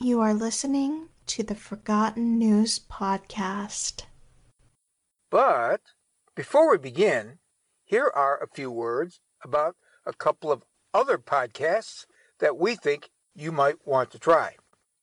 You are listening to the Forgotten News Podcast. But before we begin, here are a few words about a couple of other podcasts that we think you might want to try.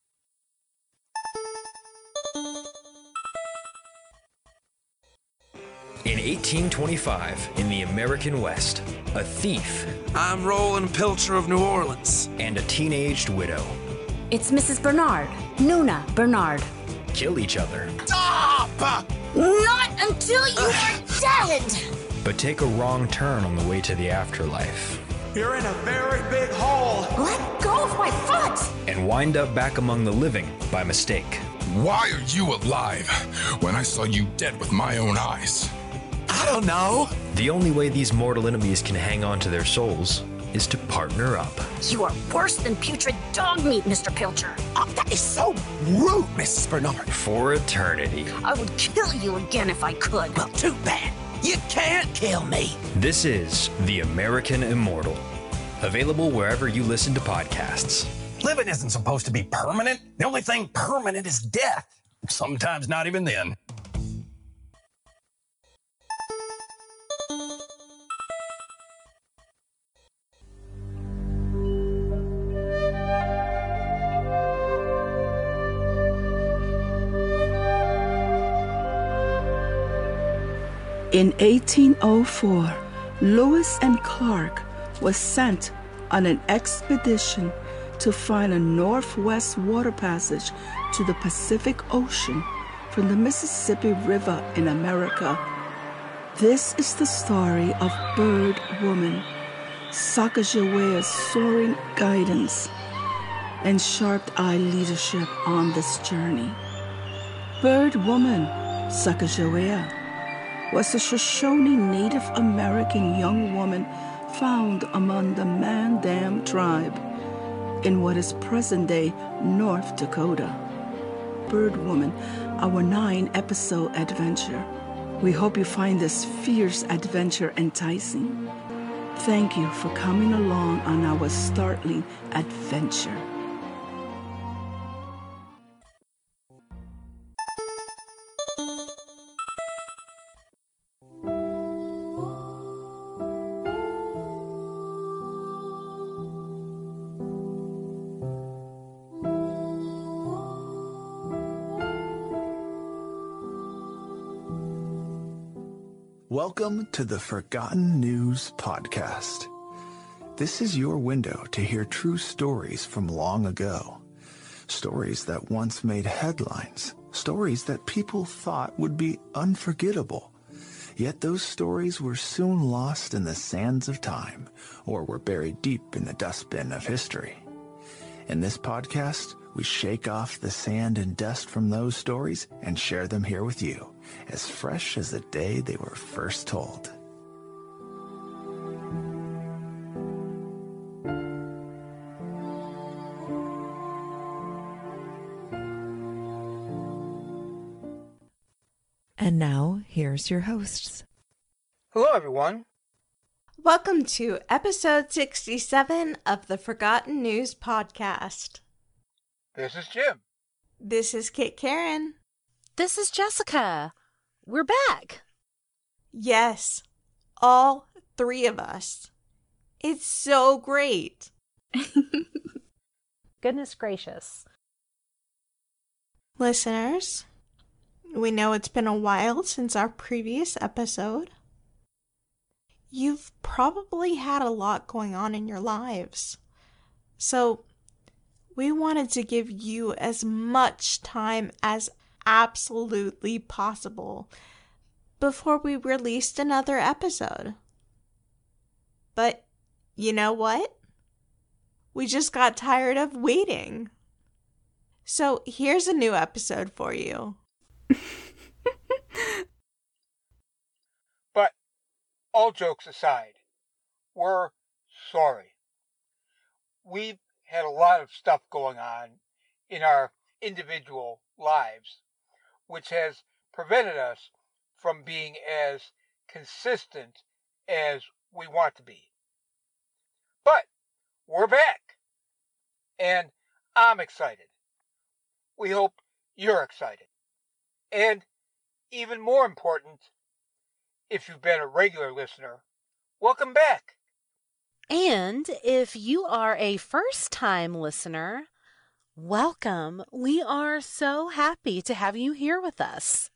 In 1825, in the American West, a thief I'm Roland Pilcher of New Orleans. and a teenaged widow It's Mrs. Bernard, Nuna Bernard. kill each other, Stop! Not until you are dead! but take a wrong turn on the way to the afterlife, You're in a very big hole. Let go of my foot! and wind up back among the living by mistake. Why are you alive when I saw you dead with my own eyes? I don't know. The only way these mortal enemies can hang on to their souls is to partner up. You are worse than putrid dog meat, Mr. Pilcher. Oh, that is so rude, Mrs. Bernard. For eternity. I would kill you again if I could. Well, too bad. You can't kill me. This is The American Immortal. Available wherever you listen to podcasts. Living isn't supposed to be permanent. The only thing permanent is death. Sometimes not even then. In 1804, Lewis and Clark was sent on an expedition to find a northwest water passage to the Pacific Ocean from the Mississippi River in America. This is the story of Bird Woman, Sacagawea's soaring guidance, and sharp-eyed leadership on this journey. Bird Woman, Sacagawea, was a Shoshone Native American young woman found among the Mandan tribe in what is present-day North Dakota. Bird Woman, our 9-episode adventure. We hope you find this fierce adventure enticing. Thank you for coming along on our startling adventure. Welcome to the Forgotten News Podcast. This is your window to hear true stories from long ago. Stories that once made headlines. Stories that people thought would be unforgettable. Yet those stories were soon lost in the sands of time or were buried deep in the dustbin of history. In this podcast, we shake off the sand and dust from those stories and share them here with you, as fresh as the day they were first told. And now, here's your hosts. Hello, everyone. Welcome to episode 67 of the Forgotten News Podcast. This is Jim. This is Kate Karen. This is Jessica. We're back. Yes, all 3 of us. It's so great. Goodness gracious. Listeners, we know it's been a while since our previous episode. You've probably had a lot going on in your lives. So, we wanted to give you as much time as absolutely possible before we released another episode. But you know what? We just got tired of waiting. So here's a new episode for you. But all jokes aside, we're sorry. We've had a lot of stuff going on in our individual lives, which has prevented us from being as consistent as we want to be. But we're back, and I'm excited. we hope you're excited. And even more important, if you've been a regular listener, welcome back. And if you are a first-time listener, welcome. We are so happy to have you here with us.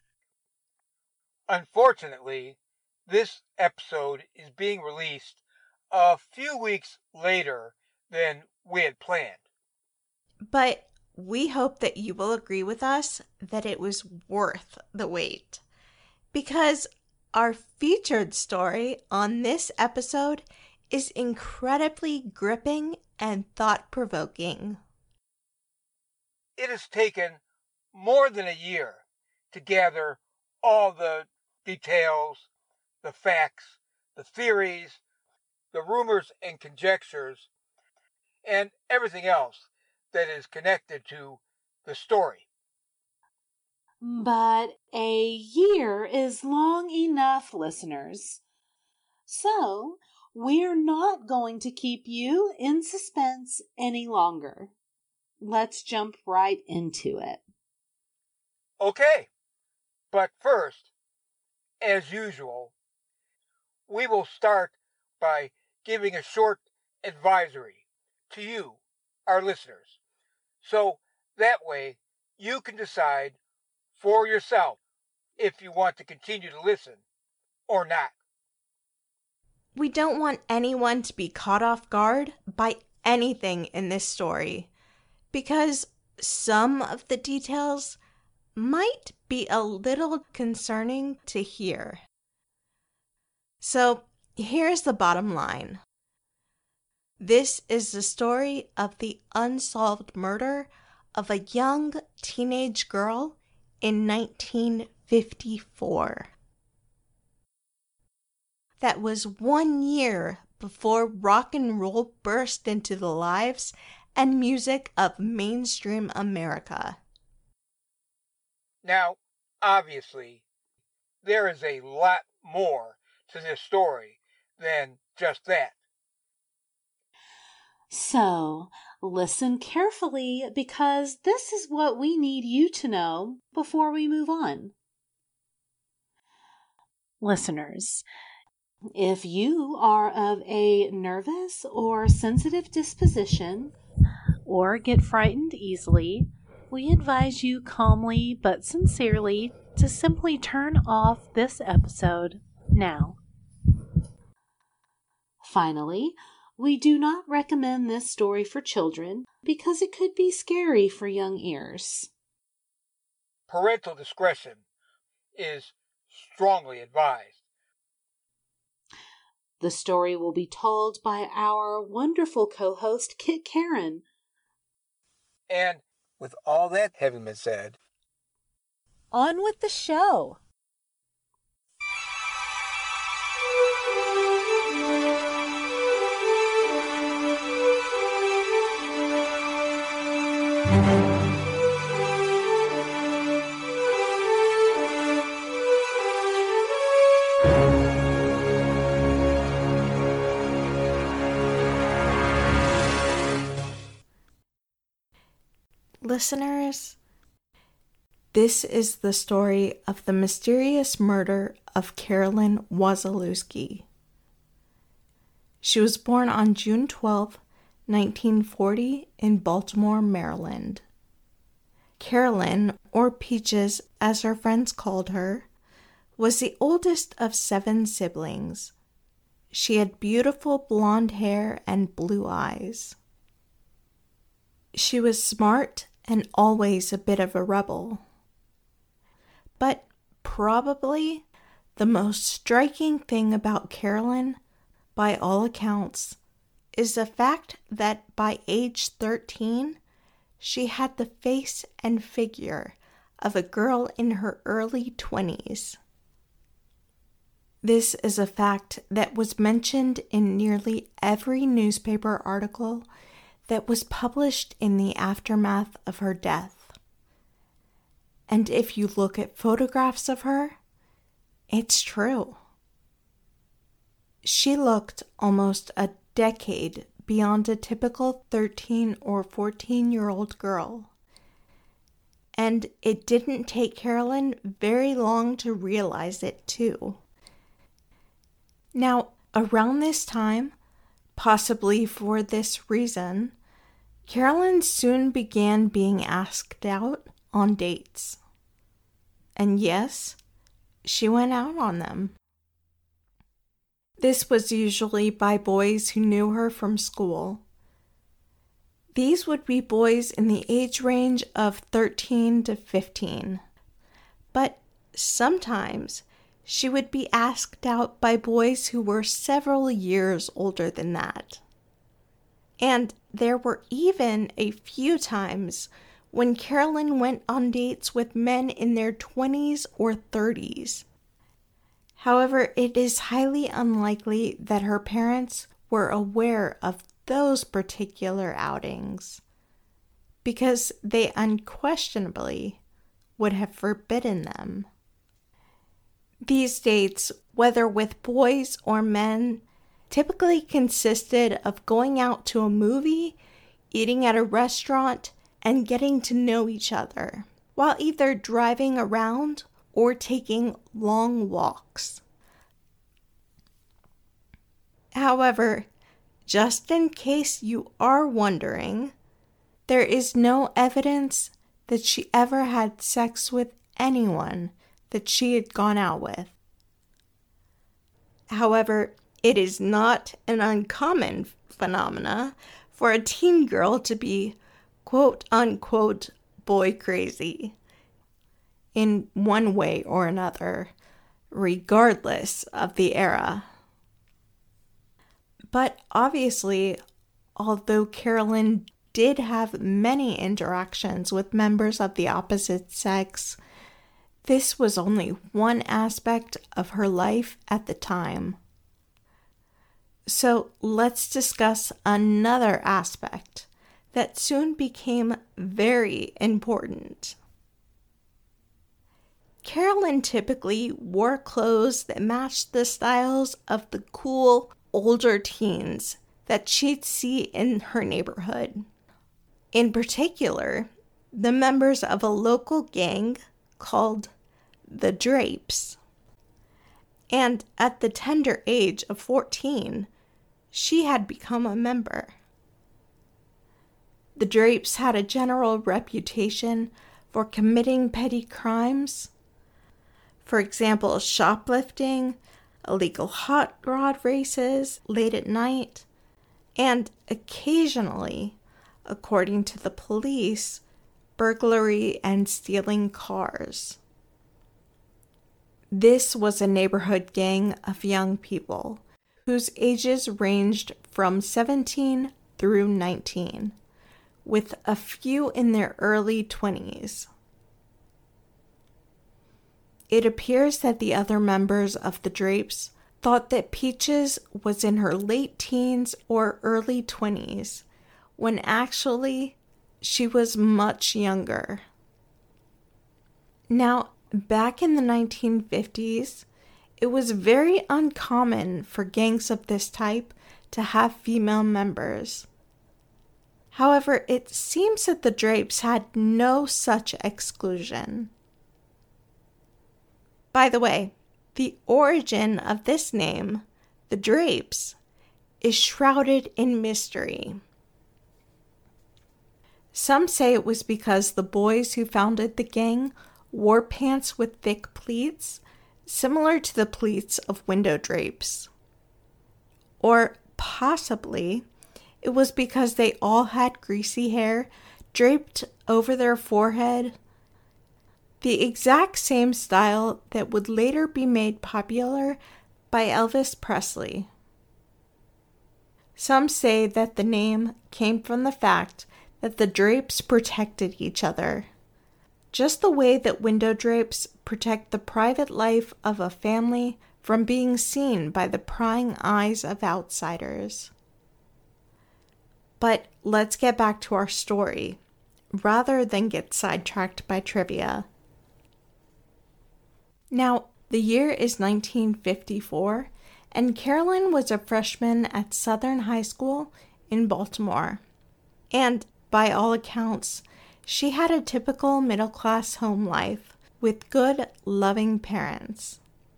Unfortunately, this episode is being released a few weeks later than we had planned. But we hope that you will agree with us that it was worth the wait. Because our featured story on this episode is incredibly gripping and thought-provoking. It has taken more than a year to gather all the details, the facts, the theories, the rumors and conjectures, and everything else that is connected to the story. But a year is long enough, listeners. So, we're not going to keep you in suspense any longer. Let's jump right into it. Okay, but first, as usual, we will start by giving a short advisory to you, our listeners, so that way you can decide for yourself if you want to continue to listen or not. We don't want anyone to be caught off guard by anything in this story, because some of the details might be a little concerning to hear. So here's the bottom line. This is the story of the unsolved murder of a young teenage girl in 1954. That was 1 year before rock and roll burst into the lives and music of mainstream America. Now, obviously, there is a lot more to this story than just that. So, listen carefully because this is what we need you to know before we move on. Listeners, if you are of a nervous or sensitive disposition or get frightened easily, we advise you calmly but sincerely to simply turn off this episode now. Finally, we do not recommend this story for children because it could be scary for young ears. Parental discretion is strongly advised. The story will be told by our wonderful co-host, Kit Karen. And with all that having been said, on with the show. Listeners, this is the story of the mysterious murder of Carolyn Wasielewski. She was born on June 12, 1940 in Baltimore, Maryland. Carolyn, or Peaches as her friends called her, was the oldest of 7 siblings. She had beautiful blonde hair and blue eyes. She was smart and always a bit of a rebel. But probably the most striking thing about Carolyn, by all accounts, is the fact that by age 13, she had the face and figure of a girl in her early 20s. This is a fact that was mentioned in nearly every newspaper article that was published in the aftermath of her death. And if you look at photographs of her, it's true. She looked almost a decade beyond a typical 13 or 14-year-old girl. And it didn't take Carolyn very long to realize it too. Now, around this time, possibly for this reason, Carolyn soon began being asked out on dates. And yes, she went out on them. This was usually by boys who knew her from school. These would be boys in the age range of 13 to 15. But sometimes she would be asked out by boys who were several years older than that. And there were even a few times when Carolyn went on dates with men in their 20s or 30s. However, it is highly unlikely that her parents were aware of those particular outings, because they unquestionably would have forbidden them. These dates, whether with boys or men, typically consisted of going out to a movie, eating at a restaurant, and getting to know each other, while either driving around or taking long walks. However, just in case you are wondering, there is no evidence that she ever had sex with anyone that she had gone out with. However, it is not an uncommon phenomena for a teen girl to be quote-unquote boy crazy in one way or another, regardless of the era. But obviously, although Carolyn did have many interactions with members of the opposite sex, this was only one aspect of her life at the time. So let's discuss another aspect that soon became very important. Carolyn typically wore clothes that matched the styles of the cool, older teens that she'd see in her neighborhood. In particular, the members of a local gang called the Drapes. And at the tender age of 14, she had become a member. The Drapes had a general reputation for committing petty crimes. For example, shoplifting, illegal hot rod races late at night, and occasionally, according to the police, burglary and stealing cars. This was a neighborhood gang of young people whose ages ranged from 17 through 19, with a few in their early 20s. It appears that the other members of the Drapes thought that Peaches was in her late teens or early 20s, when actually she was much younger. Now, back in the 1950s, it was very uncommon for gangs of this type to have female members. However, it seems that the Drapes had no such exclusion. By the way, the origin of this name, the Drapes, is shrouded in mystery. Some say it was because the boys who founded the gang wore pants with thick pleats, similar to the pleats of window drapes. Or possibly, it was because they all had greasy hair draped over their forehead, the exact same style that would later be made popular by Elvis Presley. Some say that the name came from the fact that the drapes protected each other, just the way that window drapes protect the private life of a family from being seen by the prying eyes of outsiders. But let's get back to our story, rather than get sidetracked by trivia. Now, the year is 1954, and Carolyn was a freshman at Southern High School in Baltimore. And by all accounts, She had a typical middle-class home life with good, loving parents.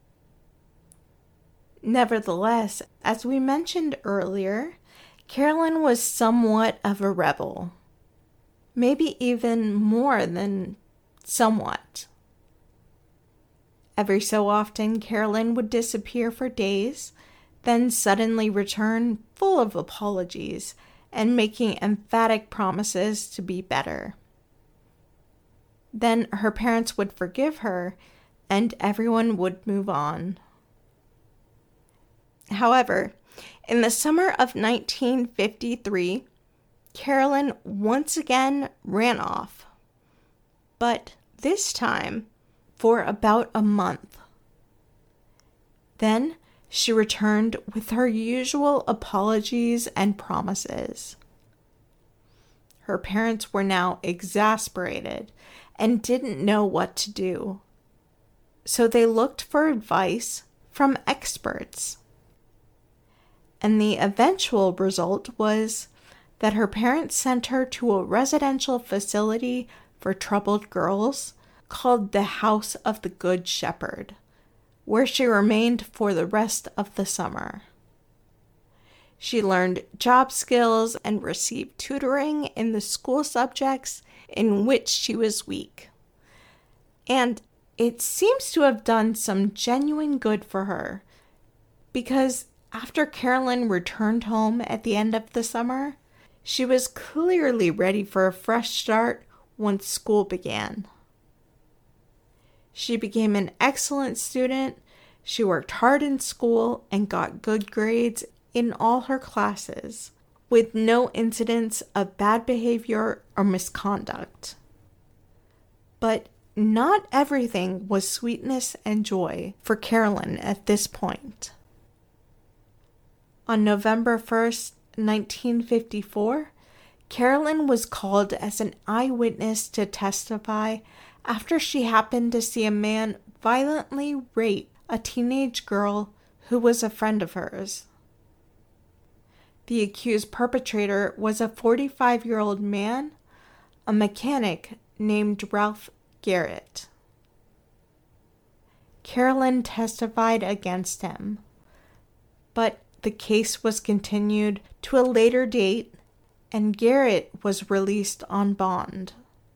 Nevertheless, as we mentioned earlier, Carolyn was somewhat of a rebel. Maybe even more than somewhat. Every so often, Carolyn would disappear for days, then suddenly return full of apologies and making emphatic promises to be better. Then her parents would forgive her, and everyone would move on. However, in the summer of 1953, Carolyn once again ran off, but this time for about a month. Then she returned with her usual apologies and promises. Her parents were now exasperated and didn't know what to do, so they looked for advice from experts. And the eventual result was that her parents sent her to a residential facility for troubled girls called the House of the Good Shepherd, where she remained for the rest of the summer. She learned job skills and received tutoring in the school subjects in which she was weak. And it seems to have done some genuine good for her, because after Carolyn returned home at the end of the summer, she was clearly ready for a fresh start once school began. She became an excellent student, she worked hard in school, and got good grades in all her classes, with no incidents of bad behavior or misconduct. But not everything was sweetness and joy for Carolyn at this point. On November 1st, 1954, Carolyn was called as an eyewitness to testify after she happened to see a man violently rape a teenage girl who was a friend of hers. The accused perpetrator was a 45-year-old man, a mechanic named Ralph Garrett. Carolyn testified against him, but the case was continued to a later date, and Garrett was released on bond.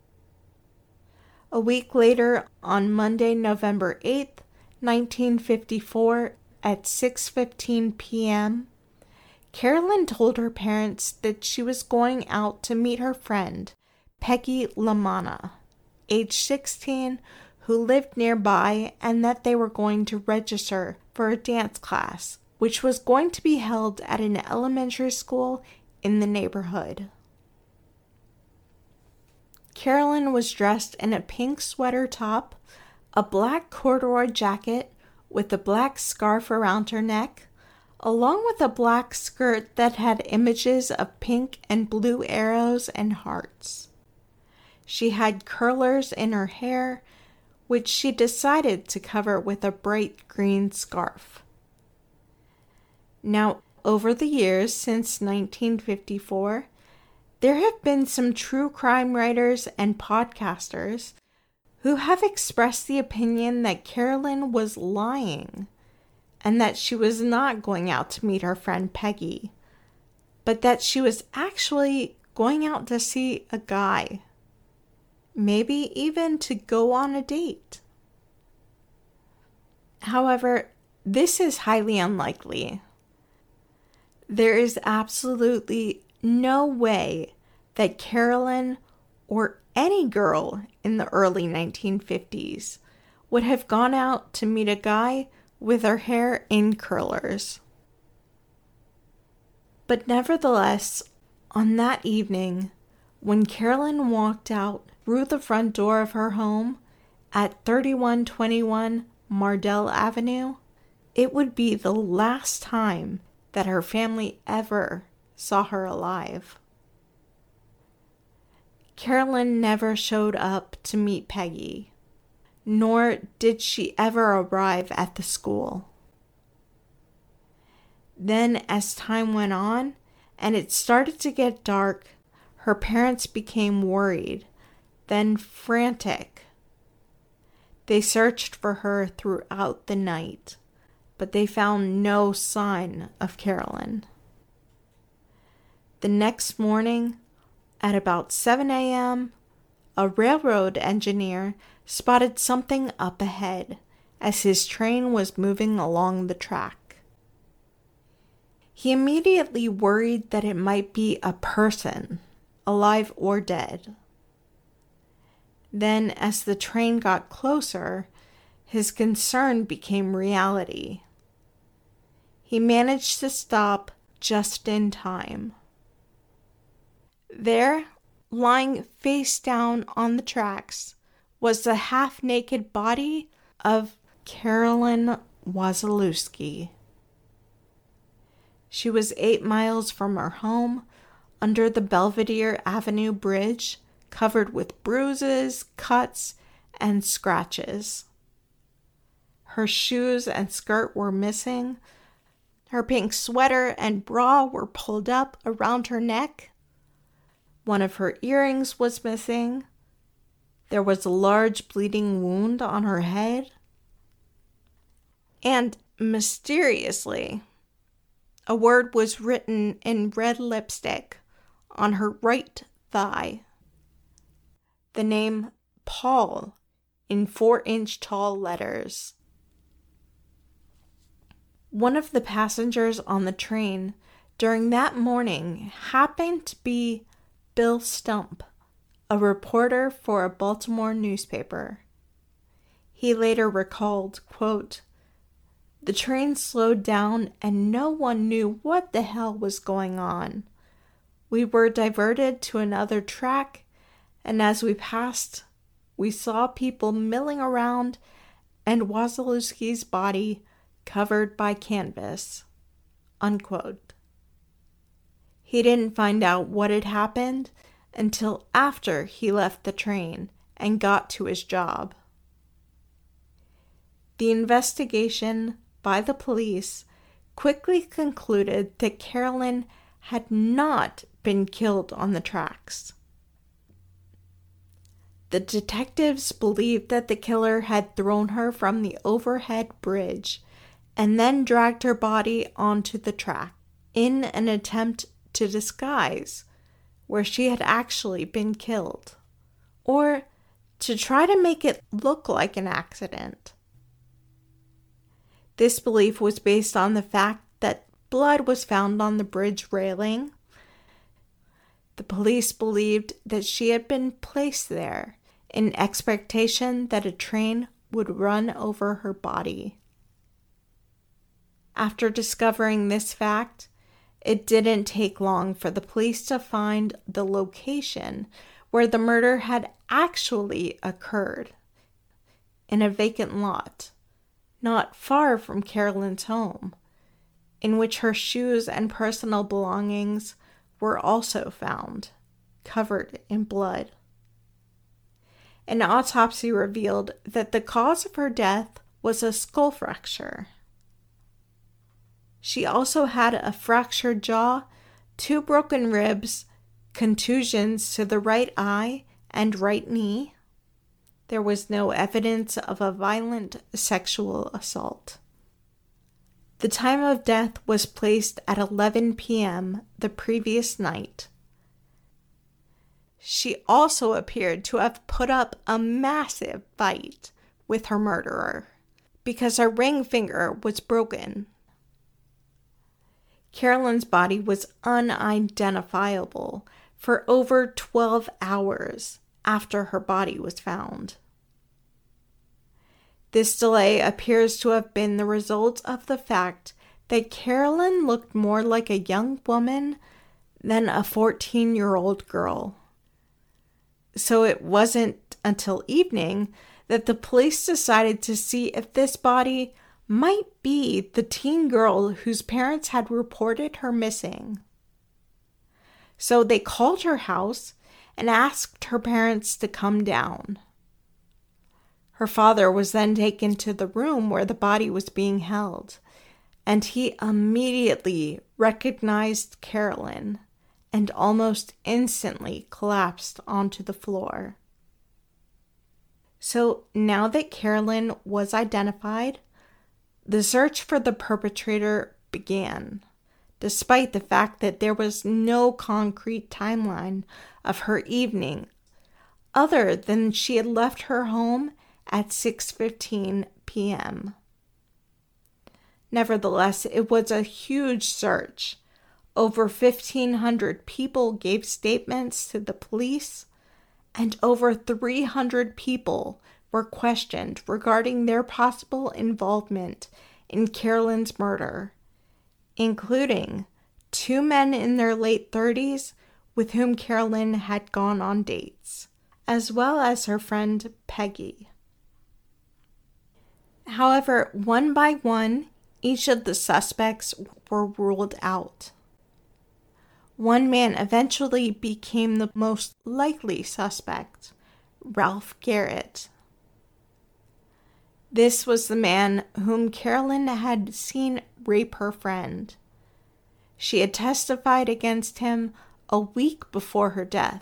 A week later, on Monday, November 8th, 1954, at 6:15 p.m., Carolyn told her parents that she was going out to meet her friend, Peggy LaManna, age 16, who lived nearby, and that they were going to register for a dance class, which was going to be held at an elementary school in the neighborhood. Carolyn was dressed in a pink sweater top, a black corduroy jacket with a black scarf around her neck, along with a black skirt that had images of pink and blue arrows and hearts. She had curlers in her hair, which she decided to cover with a bright green scarf. Now, over the years since 1954, there have been some true crime writers and podcasters who have expressed the opinion that Carolyn was lying and that she was not going out to meet her friend Peggy, but that she was actually going out to see a guy, maybe even to go on a date. However, this is highly unlikely. There is absolutely no way that Carolyn or any girl in the early 1950s would have gone out to meet a guy with her hair in curlers. But nevertheless, on that evening, when Carolyn walked out through the front door of her home at 3121 Mardell Avenue, it would be the last time that her family ever saw her alive. Carolyn never showed up to meet Peggy, nor did she ever arrive at the school. Then, as time went on and it started to get dark, her parents became worried then frantic. They searched for her throughout the night, but they found no sign of Carolyn. The next morning, at about 7 a.m., a railroad engineer spotted something up ahead as his train was moving along the track. He immediately worried that it might be a person, alive or dead. Then, as the train got closer, his concern became reality. He managed to stop just in time. There, lying face down on the tracks, was the half-naked body of Carolyn Wasilewski. She was 8 miles from her home, under the Belvedere Avenue Bridge, covered with bruises, cuts, and scratches. Her shoes and skirt were missing. Her pink sweater and bra were pulled up around her neck. One of her earrings was missing. There was a large bleeding wound on her head. And mysteriously, a word was written in red lipstick on her right thigh. The name Paul in 4-inch tall letters. One of the passengers on the train during that morning happened to be Bill Stump, a reporter for a Baltimore newspaper. He later recalled, quote, "The train slowed down and no one knew what the hell was going on. We were diverted to another track, and as we passed, we saw people milling around and Wasilewski's body covered by canvas." Unquote. He didn't find out what had happened until after he left the train and got to his job. The investigation by the police quickly concluded that Carolyn had not been killed on the tracks. The detectives believed that the killer had thrown her from the overhead bridge and then dragged her body onto the track in an attempt to disguise where she had actually been killed, or to try to make it look like an accident. This belief was based on the fact that blood was found on the bridge railing. The police believed that she had been placed there in expectation that a train would run over her body. After discovering this fact, it didn't take long for the police to find the location where the murder had actually occurred, in a vacant lot, not far from Carolyn's home, in which her shoes and personal belongings were also found, covered in blood. An autopsy revealed that the cause of her death was a skull fracture. She also had a fractured jaw, 2 broken ribs, contusions to the right eye and right knee. There was no evidence of a violent sexual assault. The time of death was placed at 11 p.m. the previous night. She also appeared to have put up a massive fight with her murderer because her ring finger was broken. Carolyn's body was unidentifiable for over 12 hours after her body was found. This delay appears to have been the result of the fact that Carolyn looked more like a young woman than a 14-year-old girl. So it wasn't until evening that the police decided to see if this body might be the teen girl whose parents had reported her missing. So they called her house and asked her parents to come down. Her father was then taken to the room where the body was being held, and he immediately recognized Carolyn and almost instantly collapsed onto the floor. So now that Carolyn was identified, the search for the perpetrator began, despite the fact that there was no concrete timeline of her evening other than she had left her home at 6:15 p.m. Nevertheless, it was a huge search. Over 1,500 people gave statements to the police, and over 300 people were questioned regarding their possible involvement in Carolyn's murder, including 2 men in their late 30s with whom Carolyn had gone on dates, as well as her friend Peggy. However, one by one, each of the suspects were ruled out. One man eventually became the most likely suspect, Ralph Garrett. This was the man whom Carolyn had seen rape her friend. She had testified against him a week before her death.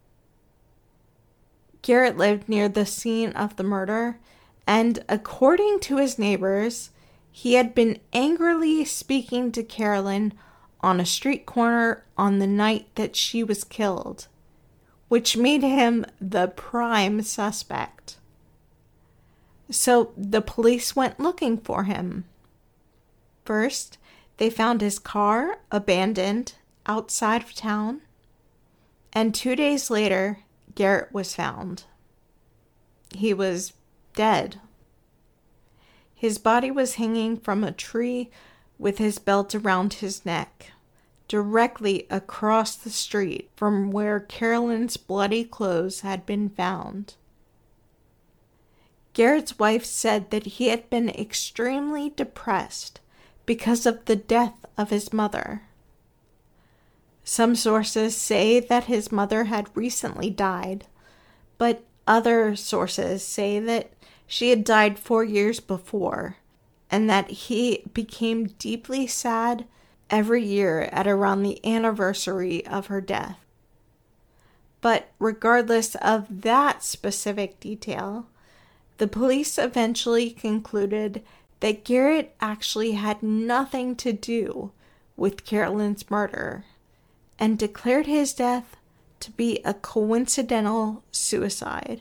Garrett lived near the scene of the murder, and according to his neighbors, he had been angrily speaking to Carolyn on a street corner on the night that she was killed, which made him the prime suspect. So the police went looking for him. First, they found his car abandoned outside of town, and 2 days later, Garrett was found. He was dead. His body was hanging from a tree with his belt around his neck, directly across the street from where Carolyn's bloody clothes had been found. Garrett's wife said that he had been extremely depressed because of the death of his mother. Some sources say that his mother had recently died, but other sources say that she had died 4 years before, and that he became deeply sad every year at around the anniversary of her death. But regardless of that specific detail, the police eventually concluded that Garrett actually had nothing to do with Carolyn's murder and declared his death to be a coincidental suicide.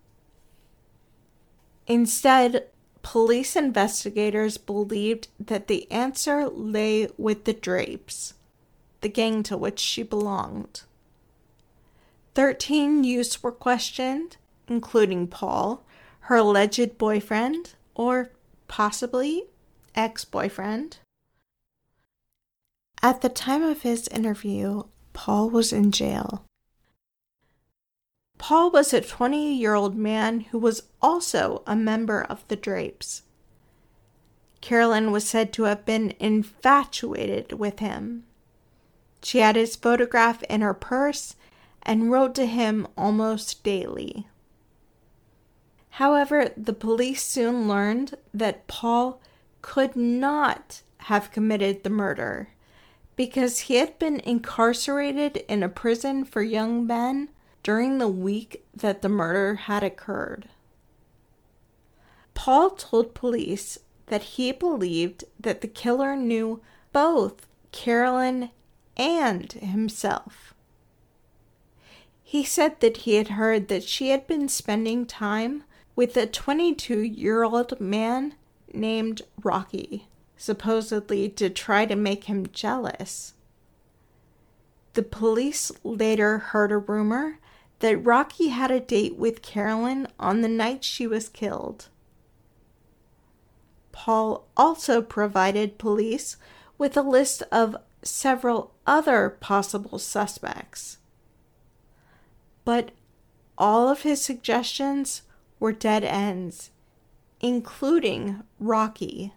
Instead, police investigators believed that the answer lay with the Drapes, the gang to which she belonged. 13 youths were questioned, including Paul, her alleged boyfriend, or possibly ex-boyfriend. At the time of his interview, Paul was in jail. Paul was a 20-year-old man who was also a member of the Drapes. Carolyn was said to have been infatuated with him. She had his photograph in her purse and wrote to him almost daily. However, the police soon learned that Paul could not have committed the murder because he had been incarcerated in a prison for young men during the week that the murder had occurred. Paul told police that he believed that the killer knew both Carolyn and himself. He said that he had heard that she had been spending time with a 22-year-old man named Rocky, supposedly to try to make him jealous. The police later heard a rumor that Rocky had a date with Carolyn on the night she was killed. Paul also provided police with a list of several other possible suspects. But all of his suggestions were dead ends, including Rocky.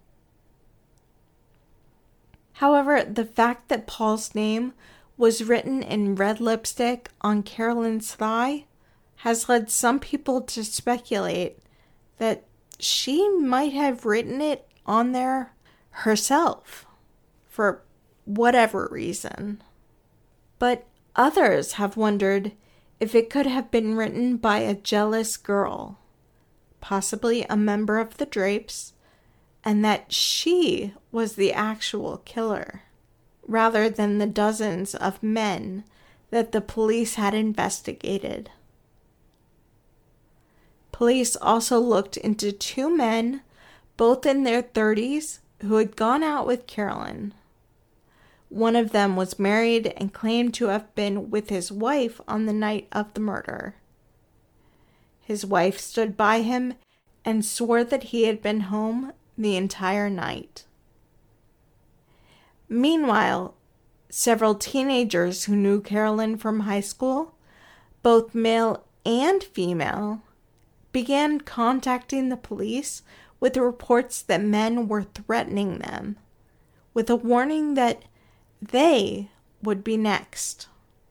However, the fact that Paul's name was written in red lipstick on Carolyn's thigh has led some people to speculate that she might have written it on there herself for whatever reason. But others have wondered if it could have been written by a jealous girl, possibly a member of the Drapes, and that she was the actual killer, rather than the dozens of men that the police had investigated. Police also looked into two men, both in their 30s, who had gone out with Carolyn. One of them was married and claimed to have been with his wife on the night of the murder. His wife stood by him and swore that he had been home the entire night. Meanwhile, several teenagers who knew Carolyn from high school, both male and female, began contacting the police with reports that men were threatening them, with a warning that they would be next.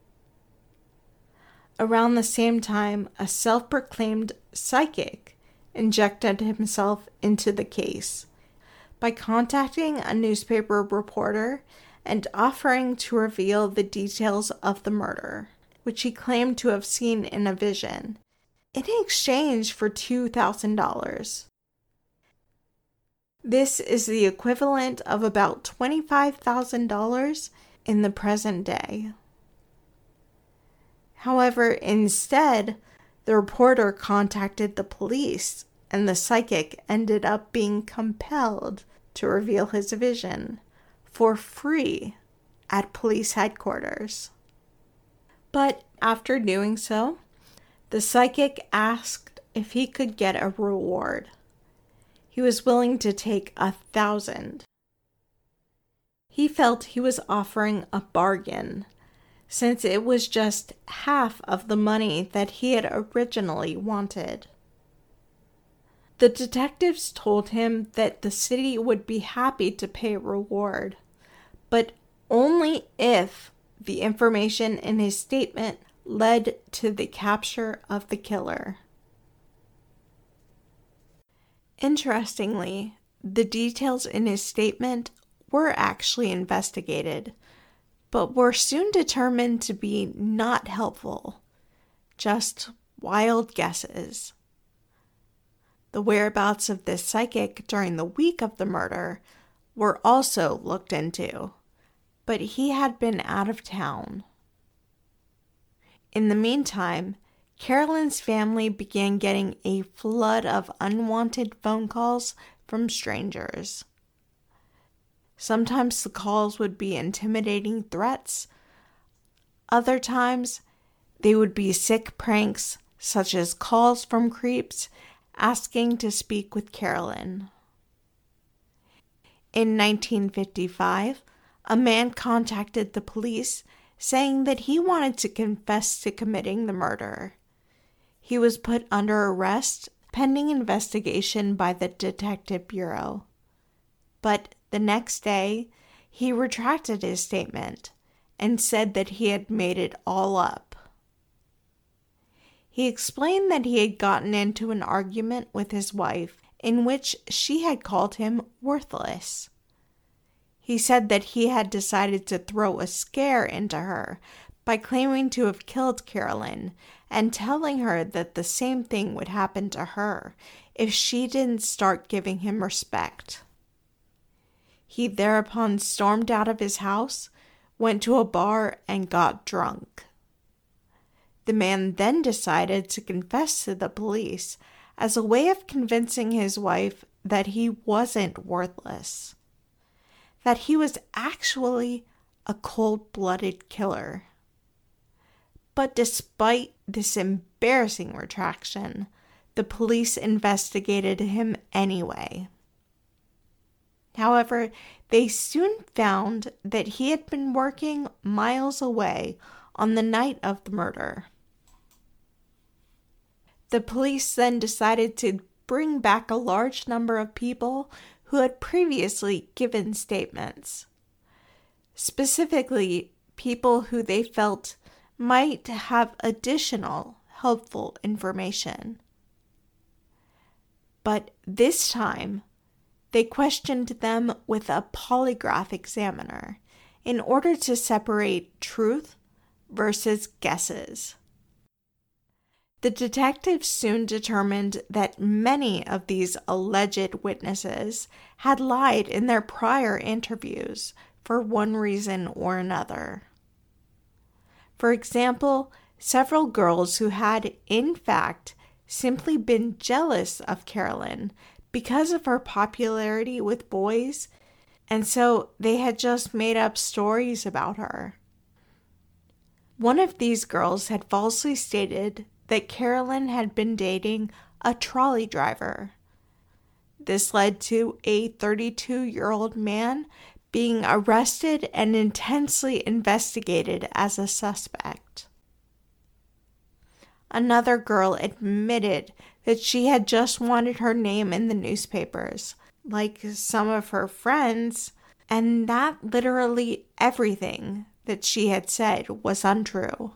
Around the same time, a self-proclaimed psychic injected himself into the case by contacting a newspaper reporter and offering to reveal the details of the murder, which he claimed to have seen in a vision, in exchange for $2,000. This is the equivalent of about $25,000 in the present day. However, instead, the reporter contacted the police, and the psychic ended up being compelled to reveal his vision for free at police headquarters. But after doing so, the psychic asked if he could get a reward. He was willing to take $1,000. He felt he was offering a bargain, since it was just half of the money that he had originally wanted. The detectives told him that the city would be happy to pay a reward, but only if the information in his statement led to the capture of the killer. Interestingly, the details in his statement were actually investigated, but were soon determined to be not helpful, just wild guesses. The whereabouts of this psychic during the week of the murder were also looked into, but he had been out of town. In the meantime, Carolyn's family began getting a flood of unwanted phone calls from strangers. Sometimes the calls would be intimidating threats. Other times, they would be sick pranks, such as calls from creeps asking to speak with Carolyn. In 1955, a man contacted the police saying that he wanted to confess to committing the murder. He was put under arrest pending investigation by the Detective Bureau. But the next day, he retracted his statement and said that he had made it all up. He explained that he had gotten into an argument with his wife in which she had called him worthless. He said that he had decided to throw a scare into her by claiming to have killed Carolyn and telling her that the same thing would happen to her if she didn't start giving him respect. He thereupon stormed out of his house, went to a bar, and got drunk. The man then decided to confess to the police as a way of convincing his wife that he wasn't worthless, that he was actually a cold-blooded killer. But despite this embarrassing retraction, the police investigated him anyway. However, they soon found that he had been working miles away on the night of the murder. The police then decided to bring back a large number of people who had previously given statements, specifically people who they felt might have additional helpful information. But this time, they questioned them with a polygraph examiner in order to separate truth versus guesses. The detectives soon determined that many of these alleged witnesses had lied in their prior interviews for one reason or another. For example, several girls who had, in fact, simply been jealous of Carolyn because of her popularity with boys, and so they had just made up stories about her. One of these girls had falsely stated that Carolyn had been dating a trolley driver. This led to a 32-year-old man being arrested and intensely investigated as a suspect. Another girl admitted that she had just wanted her name in the newspapers, like some of her friends, and that literally everything that she had said was untrue.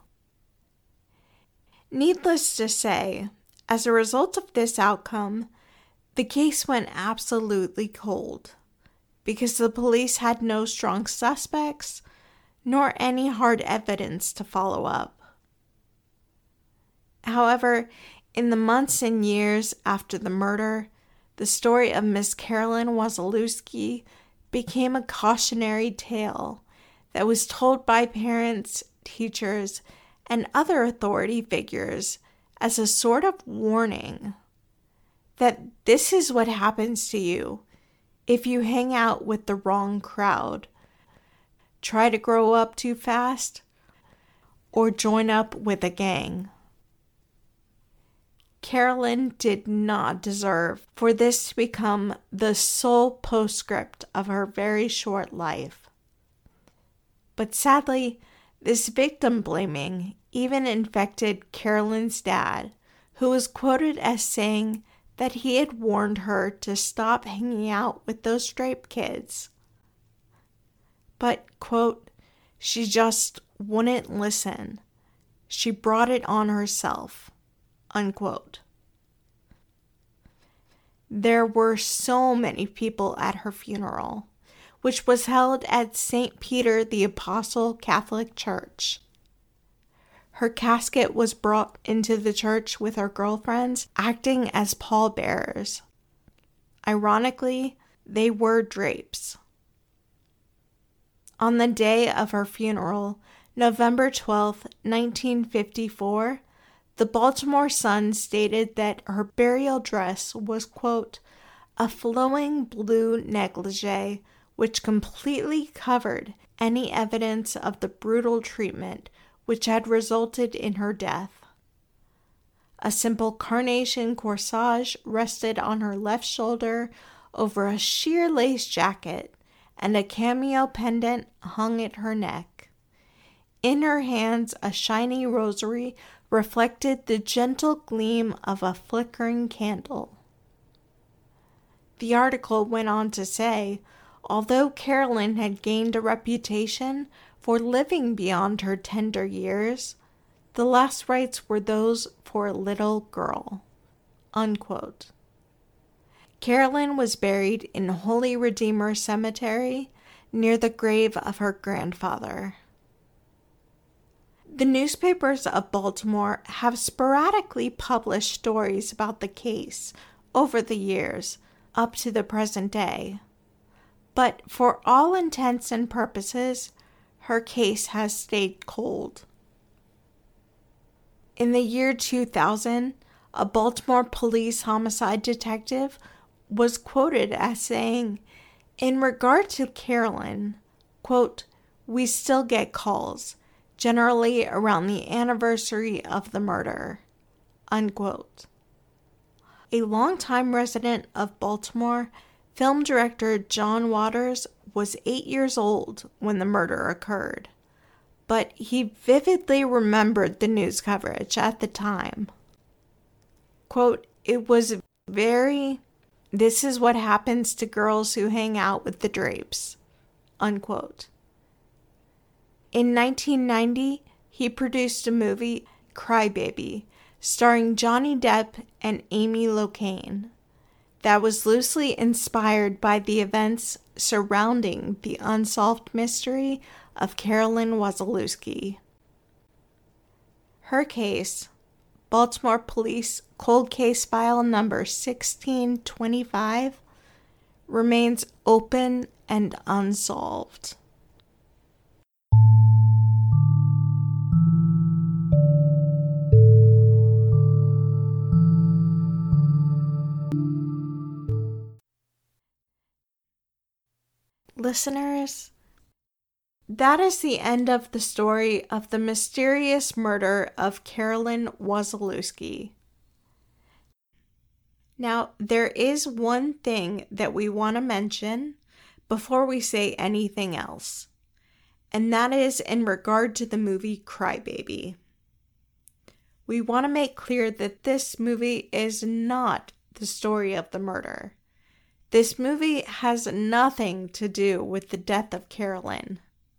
Needless to say, as a result of this outcome, the case went absolutely cold, because the police had no strong suspects, nor any hard evidence to follow up. However, in the months and years after the murder, the story of Miss Carolyn Wasilewski became a cautionary tale that was told by parents, teachers, and other authority figures as a sort of warning that this is what happens to you if you hang out with the wrong crowd, try to grow up too fast, or join up with a gang. Carolyn did not deserve for this to become the sole postscript of her very short life. But sadly, this victim blaming even infected Carolyn's dad, who was quoted as saying that he had warned her to stop hanging out with those straight kids. But, quote, she just wouldn't listen. She brought it on herself, unquote. There were so many people at her funeral, which was held at St. Peter the Apostle Catholic Church. Her casket was brought into the church with her girlfriends acting as pallbearers. Ironically, they were drapes. On the day of her funeral, November 12, 1954, the Baltimore Sun stated that her burial dress was, quote, a flowing blue negligee which completely covered any evidence of the brutal treatment which had resulted in her death. A simple carnation corsage rested on her left shoulder over a sheer lace jacket, and a cameo pendant hung at her neck. In her hands, a shiny rosary reflected the gentle gleam of a flickering candle. The article went on to say, although Carolyn had gained a reputation for living beyond her tender years, the last rites were those for a little girl, unquote. Carolyn was buried in Holy Redeemer Cemetery near the grave of her grandfather. The newspapers of Baltimore have sporadically published stories about the case over the years up to the present day, but for all intents and purposes, her case has stayed cold. In the year 2000, a Baltimore police homicide detective was quoted as saying, in regard to Carolyn, quote, we still get calls, generally around the anniversary of the murder, unquote. A longtime resident of Baltimore, film director John Waters was 8 years old when the murder occurred, but he vividly remembered the news coverage at the time. Quote, it was this is what happens to girls who hang out with the drapes, unquote. In 1990, he produced a movie, Cry Baby, starring Johnny Depp and Amy Locane, that was loosely inspired by the events surrounding the unsolved mystery of Carolyn Wasilewski. Her case, Baltimore Police Cold Case File number 1625 remains open and unsolved. Listeners, that is the end of the story of the mysterious murder of Carolyn Wazalewski. Now, there is one thing that we want to mention before we say anything else, and that is in regard to the movie Crybaby. We want to make clear that this movie is not the story of the murder. This movie has nothing to do with the death of Carolyn.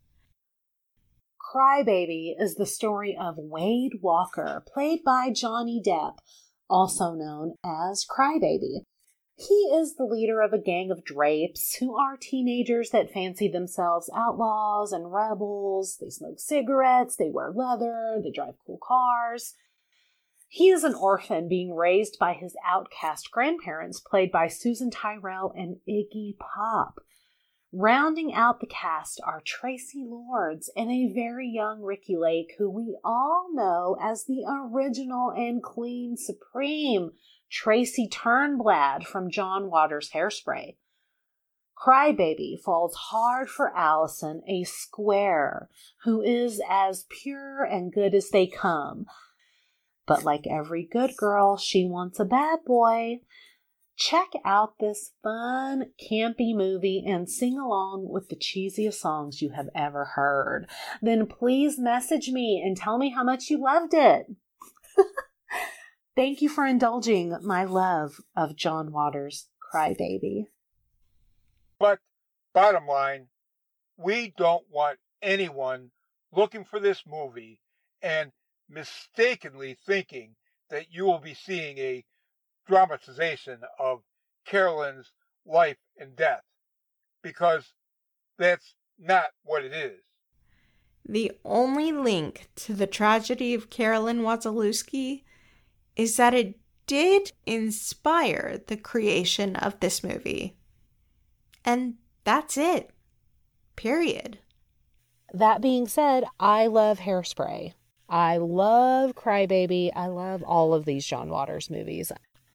Crybaby is the story of Wade Walker, played by Johnny Depp, also known as Crybaby. He is the leader of a gang of drapes who are teenagers that fancy themselves outlaws and rebels. They smoke cigarettes, they wear leather, they drive cool cars. He is an orphan being raised by his outcast grandparents, played by Susan Tyrrell and Iggy Pop. Rounding out the cast are Tracy Lords and a very young Ricky Lake, who we all know as the original and clean supreme Tracy Turnblad from John Waters' Hairspray. Crybaby falls hard for Allison, a square, who is as pure and good as they come. But like every good girl, she wants a bad boy. Check out this fun, campy movie and sing along with the cheesiest songs you have ever heard. Then please message me and tell me how much you loved it. Thank you for indulging my love of John Waters' Crybaby. But bottom line, we don't want anyone looking for this movie and mistakenly thinking that you will be seeing a dramatization of Carolyn's life and death, because that's not what it is. The only link to the tragedy of Carolyn Wazalewski is that it did inspire the creation of this movie. And that's it. Period. That being said, I love Hairspray. I love Crybaby. I love all of these John Waters movies.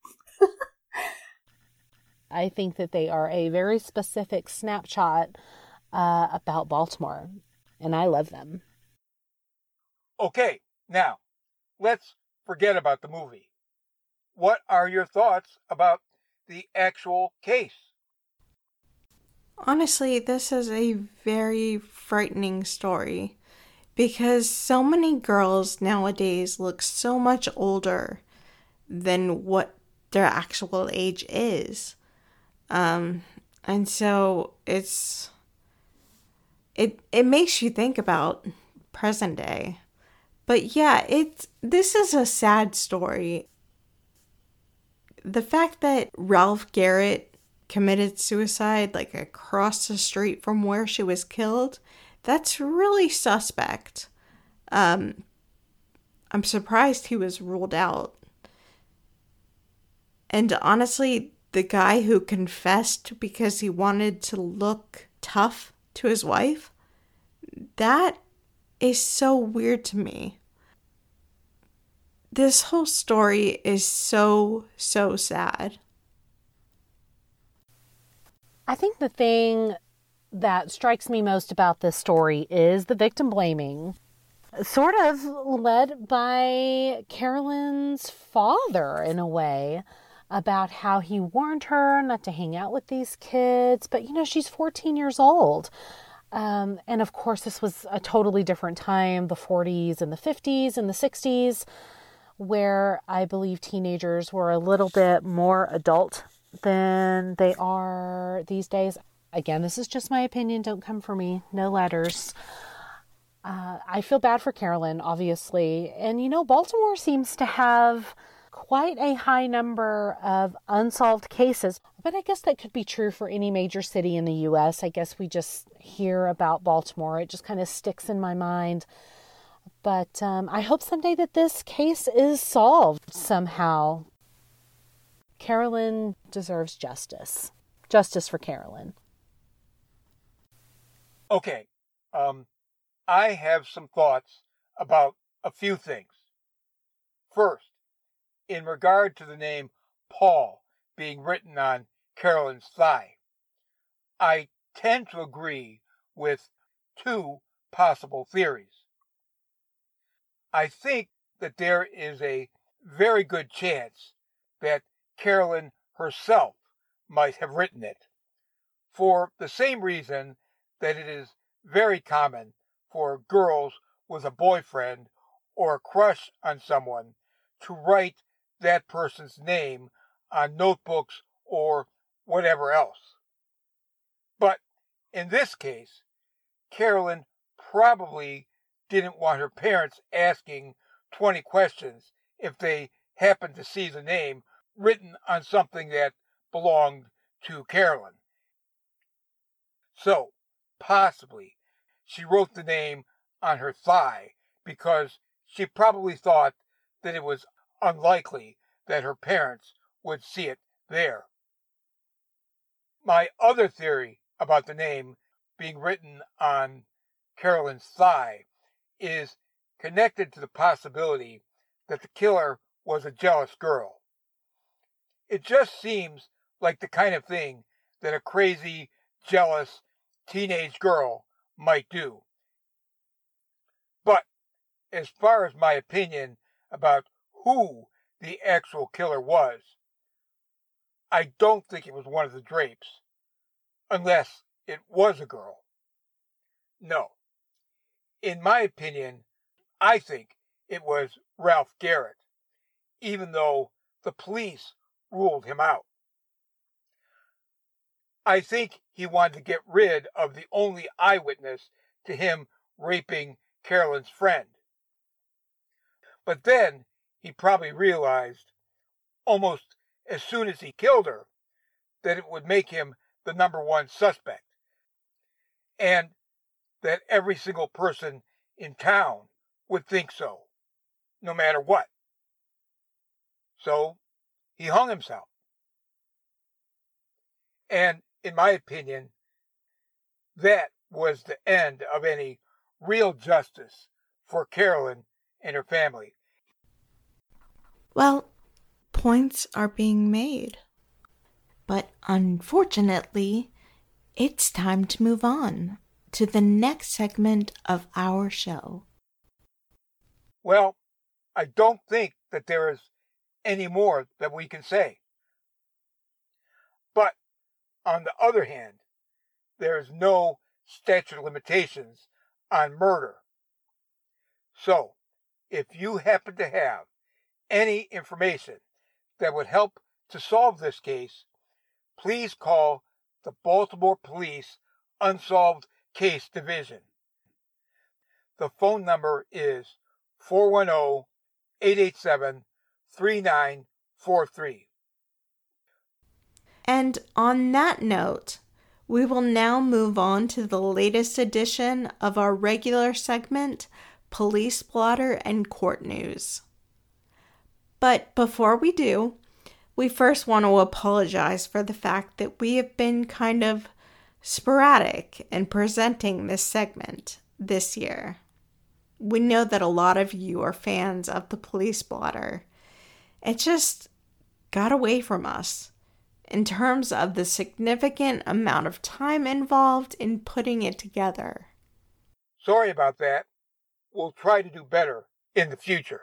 I think that they are a very specific snapshot about Baltimore, and I love them. Okay, now, let's forget about the movie. What are your thoughts about the actual case? Honestly, this is a very frightening story because so many girls nowadays look so much older than what their actual age is. And so it makes you think about present day. But yeah, this is a sad story. The fact that Ralph Garrett committed suicide like across the street from where she was killed, that's really suspect. I'm surprised he was ruled out. And honestly, the guy who confessed because he wanted to look tough to his wife, that is so weird to me. This whole story is so sad. I think the thing that strikes me most about this story is the victim blaming, sort of led by Carolyn's father in a way, about how he warned her not to hang out with these kids. But, she's 14 years old. And of course, this was a totally different time, the 40s and the 50s and the 60s, where I believe teenagers were a little bit more adult than they are these days. Again, this is just my opinion. Don't come for me. No letters. I feel bad for Carolyn, obviously. And, Baltimore seems to have quite a high number of unsolved cases. But I guess that could be true for any major city in the U.S. I guess we just hear about Baltimore. It just kind of sticks in my mind. But I hope someday that this case is solved somehow. Carolyn deserves justice. Justice for Carolyn. Okay. I have some thoughts about a few things. First, in regard to the name Paul being written on Carolyn's thigh, I tend to agree with two possible theories. I think that there is a very good chance that Carolyn herself might have written it, for the same reason that it is very common for girls with a boyfriend or a crush on someone to write that person's name on notebooks or whatever else. But in this case, Carolyn probably didn't want her parents asking 20 questions if they happened to see the name written on something that belonged to Carolyn. So, possibly, she wrote the name on her thigh because she probably thought that it was unlikely that her parents would see it there. My other theory about the name being written on Carolyn's thigh is connected to the possibility that the killer was a jealous girl. It just seems like the kind of thing that a crazy, jealous teenage girl might do. But as far as my opinion about who the actual killer was, I don't think it was one of the Drapes, unless it was a girl. No. In my opinion, I think it was Ralph Garrett, even though the police ruled him out. I think he wanted to get rid of the only eyewitness to him raping Carolyn's friend. But then he probably realized, almost as soon as he killed her, that it would make him the number one suspect, and that every single person in town would think so, no matter what. So he hung himself. And in my opinion, that was the end of any real justice for Carolyn and her family. Well, points are being made. But unfortunately, it's time to move on to the next segment of our show. Well, I don't think that there is any more that we can say. But on the other hand, there is no statute of limitations on murder. So, if you happen to have any information that would help to solve this case, please call the Baltimore Police Unsolved Case Division. The phone number is 410-887-3943. And on that note, we will now move on to the latest edition of our regular segment, Police Blotter and Court News. But before we do, we first want to apologize for the fact that we have been kind of sporadic in presenting this segment this year. We know that a lot of you are fans of the Police Blotter. It just got away from us in terms of the significant amount of time involved in putting it together. Sorry about that. We'll try to do better in the future.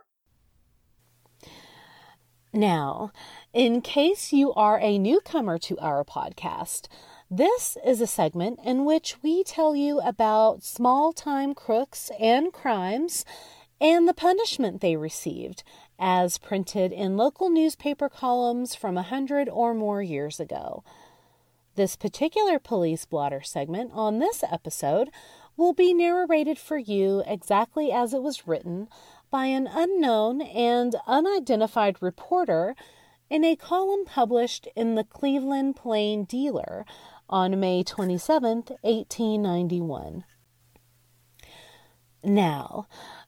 Now, in case you are a newcomer to our podcast, this is a segment in which we tell you about small-time crooks and crimes and the punishment they received, as printed in local newspaper columns from 100 or more years ago. This particular Police Blotter segment on this episode will be narrated for you exactly as it was written by an unknown and unidentified reporter in a column published in the Cleveland Plain Dealer on May 27, 1891. Now,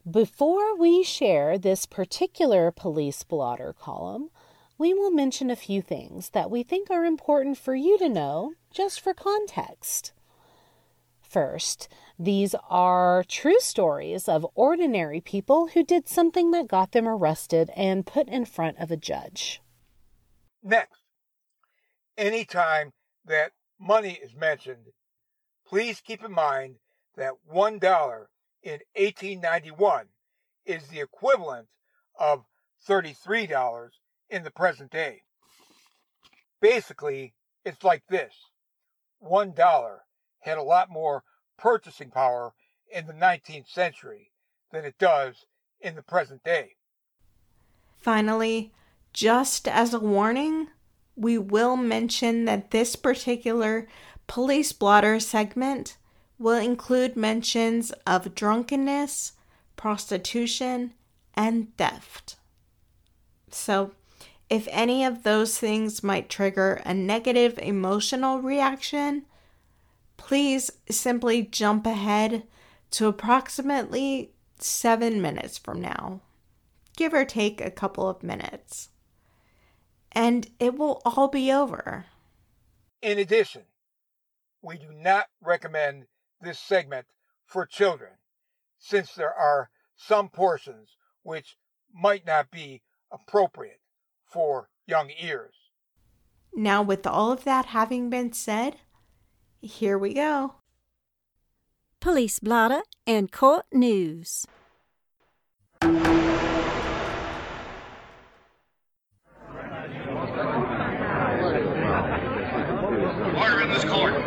Before we share this particular police blotter column, we will mention a few things that we think are important for you to know, just for context. First, these are true stories of ordinary people who did something that got them arrested and put in front of a judge. Next, anytime that money is mentioned, please keep in mind that $1 in 1891 is the equivalent of $33 in the present day. Basically, it's like this. $1 had a lot more purchasing power in the 19th century than it does in the present day. Finally, just as a warning, we will mention that this particular police blotter segment will include mentions of drunkenness, prostitution, and theft. So, if any of those things might trigger a negative emotional reaction, please simply jump ahead to approximately 7 minutes from now, give or take a couple of minutes, and it will all be over. In addition, we do not recommend this segment for children, since there are some portions which might not be appropriate for young ears. Now, with all of that having been said, here we go. Police blotter and court news. Order in this court.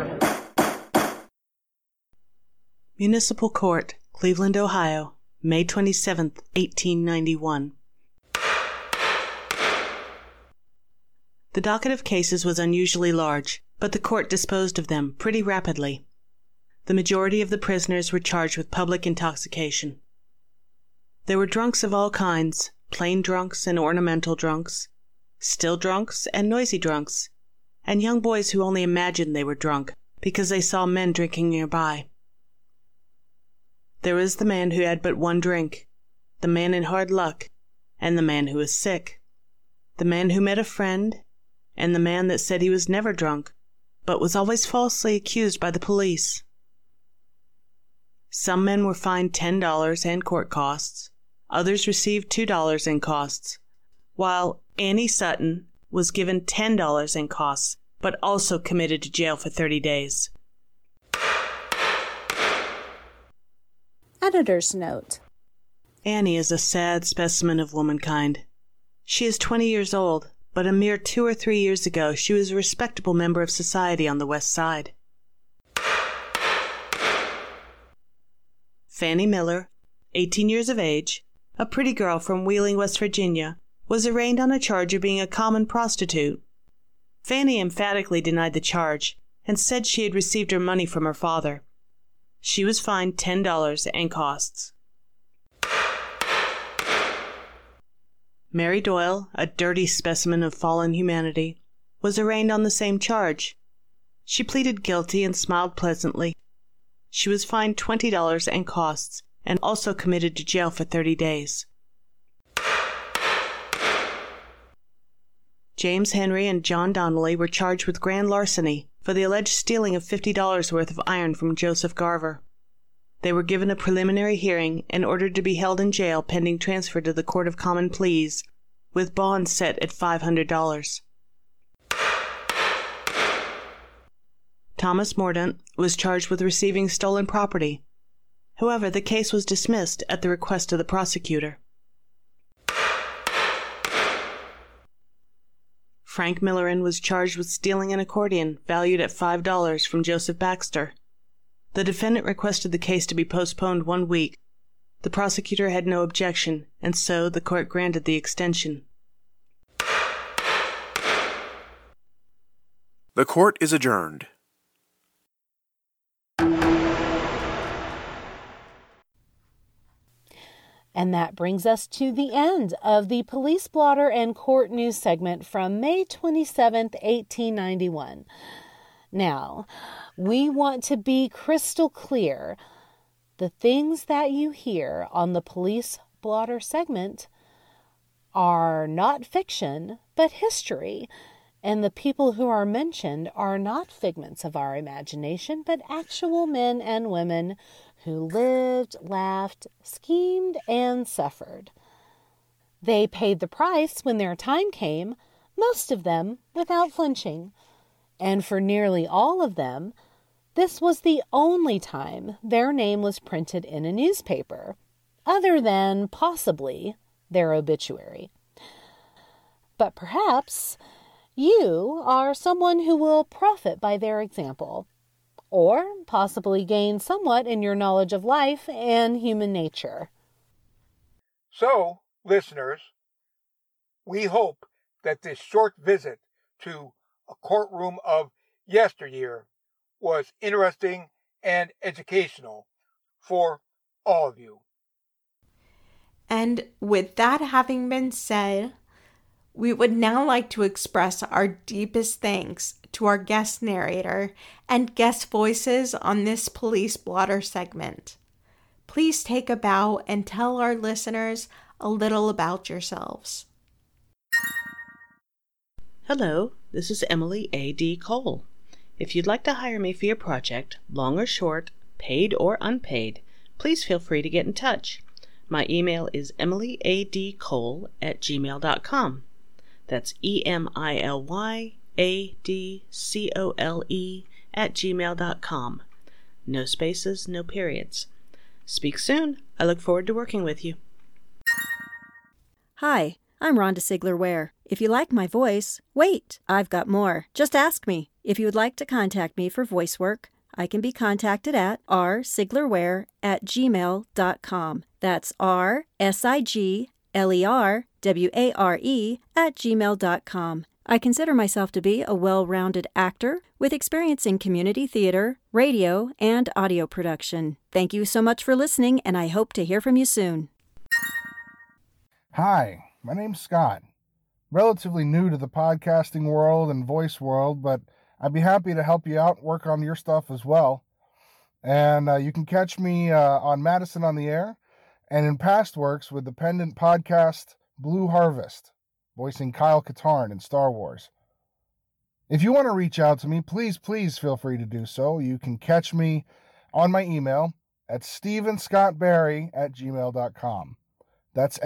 Municipal Court, Cleveland, Ohio, May 27, 1891. The docket of cases was unusually large, but the court disposed of them pretty rapidly. The majority of the prisoners were charged with public intoxication. There were drunks of all kinds, plain drunks and ornamental drunks, still drunks and noisy drunks, and young boys who only imagined they were drunk because they saw men drinking nearby. There was the man who had but one drink, the man in hard luck, and the man who was sick, the man who met a friend, and the man that said he was never drunk, but was always falsely accused by the police. Some men were fined $10 and court costs, others received $2 in costs, while Annie Sutton was given $10 in costs, but also committed to jail for 30 days. Editor's note. Annie is a sad specimen of womankind. She is 20 years old, but a mere 2 or 3 years ago she was a respectable member of society on the West Side. Fannie Miller, 18 years of age, a pretty girl from Wheeling, West Virginia, was arraigned on a charge of being a common prostitute. Fannie emphatically denied the charge and said she had received her money from her father. She was fined $10 and costs. Mary Doyle, a dirty specimen of fallen humanity, was arraigned on the same charge. She pleaded guilty and smiled pleasantly. She was fined $20 and costs, and also committed to jail for 30 days. James Henry and John Donnelly were charged with grand larceny for the alleged stealing of $50 worth of iron from Joseph Garver. They were given a preliminary hearing and ordered to be held in jail pending transfer to the Court of Common Pleas, with bonds set at $500. Thomas Mordaunt was charged with receiving stolen property. However, the case was dismissed at the request of the prosecutor. Frank Millerin was charged with stealing an accordion valued at $5 from Joseph Baxter. The defendant requested the case to be postponed 1 week. The prosecutor had no objection, and so the court granted the extension. The court is adjourned. And that brings us to the end of the Police Blotter and Court News segment from May 27th, 1891. Now, we want to be crystal clear. The things that you hear on the Police Blotter segment are not fiction, but history. And the people who are mentioned are not figments of our imagination, but actual men and women who lived, laughed, schemed, and suffered. They paid the price when their time came, most of them without flinching. And for nearly all of them, this was the only time their name was printed in a newspaper, other than, possibly, their obituary. But perhaps you are someone who will profit by their example, or possibly gain somewhat in your knowledge of life and human nature. So, listeners, we hope that this short visit to a courtroom of yesteryear was interesting and educational for all of you. And with that having been said, we would now like to express our deepest thanks to our guest narrator and guest voices on this Police Blotter segment. Please take a bow and tell our listeners a little about yourselves. Hello, this is Emily A.D. Cole. If you'd like to hire me for your project, long or short, paid or unpaid, please feel free to get in touch. My email is emilyadcole@gmail.com. That's EMILYADCOLE@gmail.com. No spaces, no periods. Speak soon. I look forward to working with you. Hi, I'm Rhonda Sigler-Ware. If you like my voice, wait, I've got more. Just ask me. If you would like to contact me for voice work, I can be contacted at rsiglerware@gmail.com. That's rsiglerware@gmail.com. I consider myself to be a well-rounded actor with experience in community theater, radio, and audio production. Thank you so much for listening, and I hope to hear from you soon. Hi, my name's Scott. Relatively new to the podcasting world and voice world, but I'd be happy to help you out, work on your stuff as well. And you can catch me on Madison on the Air and in past works with the pendant podcast Blue Harvest, voicing Kyle Katarn in Star Wars. If you want to reach out to me, please feel free to do so. You can catch me on my email at stevenscottbarry@gmail.com. That's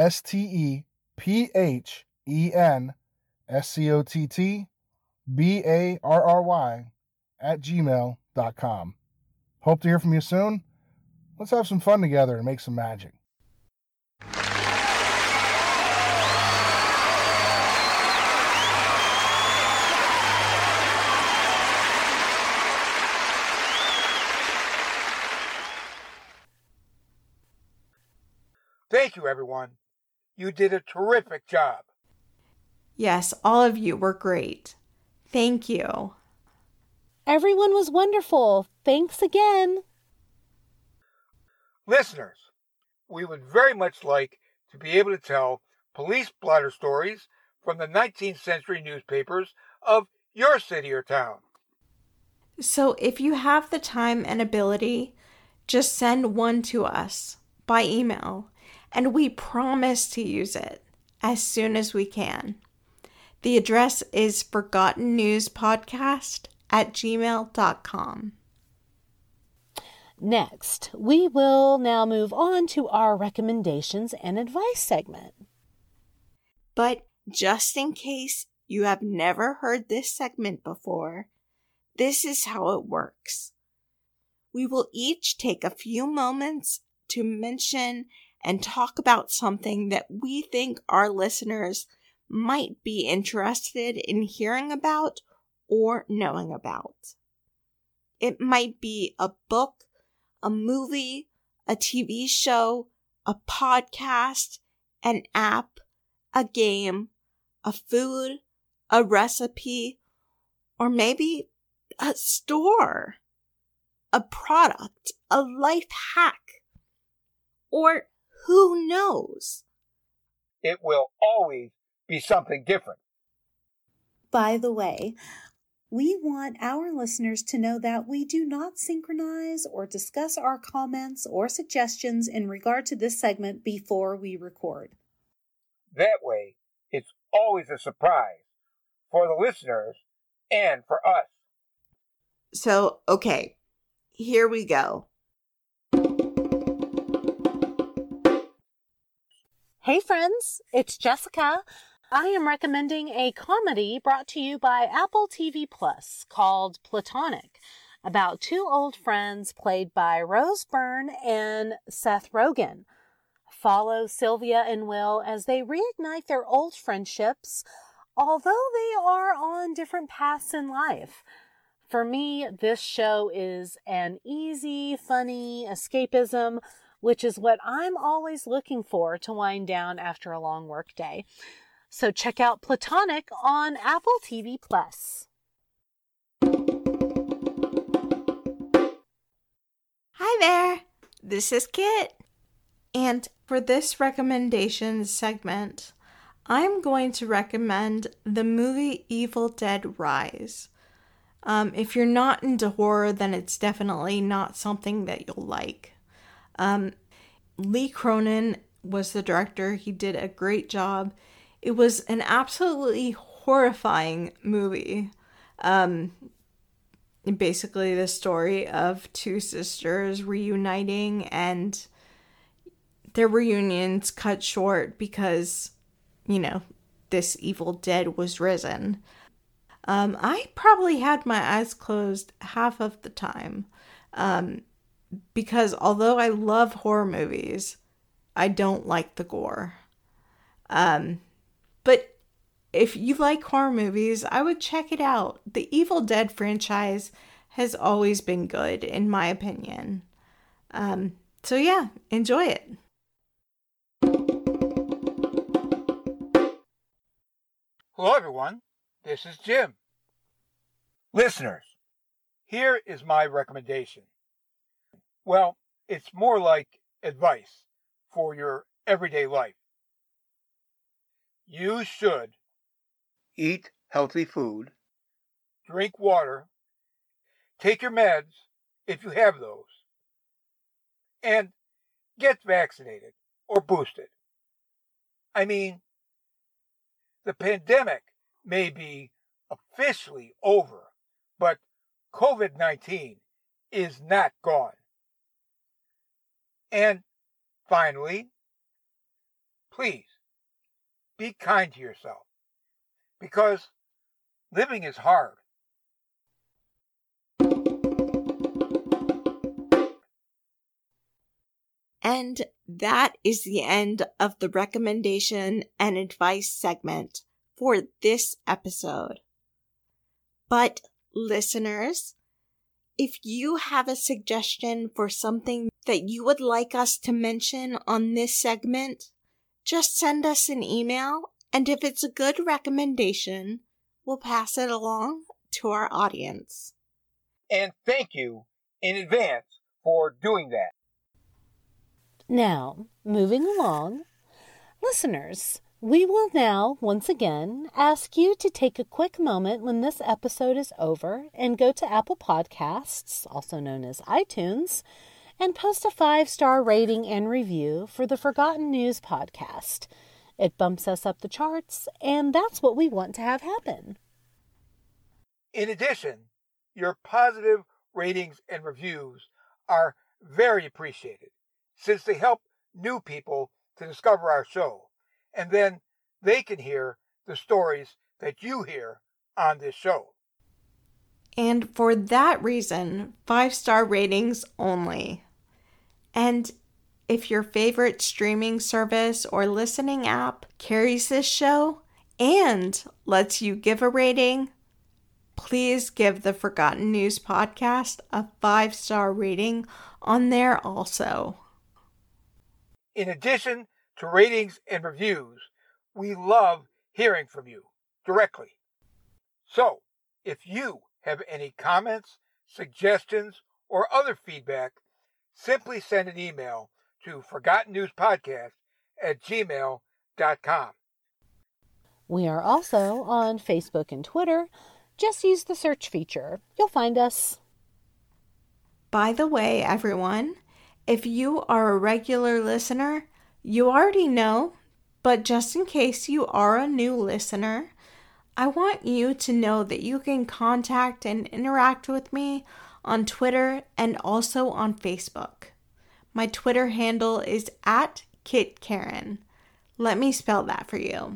STEPHENSCOTTBARRY@gmail.com. Hope to hear from you soon. Let's have some fun together and make some magic. Thank you, everyone. You did a terrific job. Yes, all of you were great. Thank you. Everyone was wonderful. Thanks again. Listeners, we would very much like to be able to tell police blotter stories from the 19th century newspapers of your city or town. So if you have the time and ability, just send one to us by email, and we promise to use it as soon as we can. The address is forgottennewspodcast@gmail.com. Next, we will now move on to our recommendations and advice segment. But just in case you have never heard this segment before, this is how it works. We will each take a few moments to mention and talk about something that we think our listeners might be interested in hearing about or knowing about. It might be a book, a movie, a TV show, a podcast, an app, a game, a food, a recipe, or maybe a store, a product, a life hack, or who knows? It will always be something different. By the way, We want our listeners to know that we do not synchronize or discuss our comments or suggestions in regard to this segment before we record. That way, it's always a surprise for the listeners and for us. So, okay, here we go. Hey friends, it's Jessica. I am recommending a comedy brought to you by Apple TV Plus called Platonic, about two old friends played by Rose Byrne and Seth Rogen. Follow Sylvia and Will as they reignite their old friendships, although they are on different paths in life. For me, this show is an easy, funny escapism, which is what I'm always looking for to wind down after a long work day. So check out Platonic on Apple TV Plus. Hi there, this is Kit. And for this recommendation segment, I'm going to recommend the movie Evil Dead Rise. If you're not into horror, then it's definitely not something that you'll like. Lee Cronin was the director. He did a great job. It was an absolutely horrifying movie. Basically the story of two sisters reuniting and their reunions cut short because, this evil dead was risen. I probably had my eyes closed half of the time. Because although I love horror movies, I don't like the gore. But if you like horror movies, I would check it out. The Evil Dead franchise has always been good, in my opinion. So yeah, enjoy it. Hello, everyone. This is Jim. Listeners, here is my recommendation. Well, it's more like advice for your everyday life. You should eat healthy food, drink water, take your meds if you have those, and get vaccinated or boosted. I mean, the pandemic may be officially over, but COVID-19 is not gone. And finally, please be kind to yourself, because living is hard. And that is the end of the recommendation and advice segment for this episode. But listeners, if you have a suggestion for something that you would like us to mention on this segment, just send us an email, and if it's a good recommendation, we'll pass it along to our audience. And thank you in advance for doing that. Now, moving along, listeners, we will now, once again, ask you to take a quick moment when this episode is over and go to Apple Podcasts, also known as iTunes, and post a 5-star rating and review for the Forgotten News podcast. It bumps us up the charts, and that's what we want to have happen. In addition, your positive ratings and reviews are very appreciated, since they help new people to discover our show, and then they can hear the stories that you hear on this show. And for that reason, 5-star ratings only. And if your favorite streaming service or listening app carries this show and lets you give a rating, please give the Forgotten News podcast a 5-star rating on there also. In addition to ratings and reviews, we love hearing from you directly. So, if you have any comments, suggestions, or other feedback, simply send an email to forgottennewspodcast@gmail.com. We are also on Facebook and Twitter. Just use the search feature. You'll find us. By the way, everyone, if you are a regular listener, you already know, but just in case you are a new listener, I want you to know that you can contact and interact with me on Twitter and also on Facebook. My Twitter handle is @KitKaren. Let me spell that for you.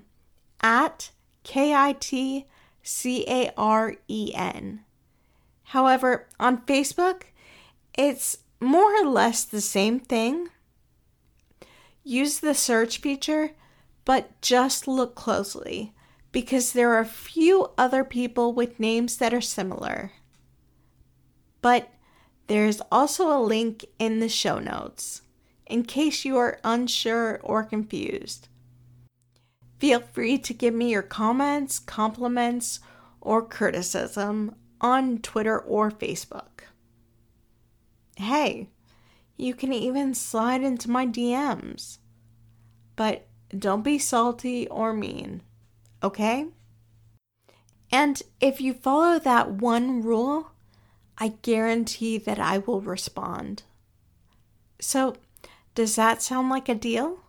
@KITCAREN. However, on Facebook, it's more or less the same thing. Use the search feature, but just look closely because there are a few other people with names that are similar. But there's also a link in the show notes in case you are unsure or confused. Feel free to give me your comments, compliments, or criticism on Twitter or Facebook. Hey, you can even slide into my DMs. But don't be salty or mean, okay? And if you follow that one rule, I guarantee that I will respond. So, does that sound like a deal?